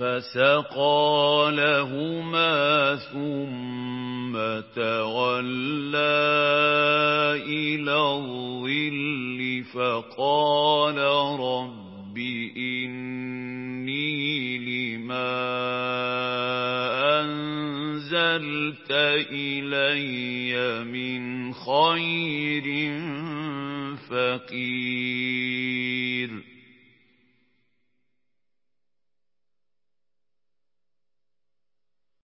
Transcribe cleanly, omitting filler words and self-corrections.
فسقى لهما ثم تولى إلى الظل فقال رب إني لما أنزلت إلي من خير فقير.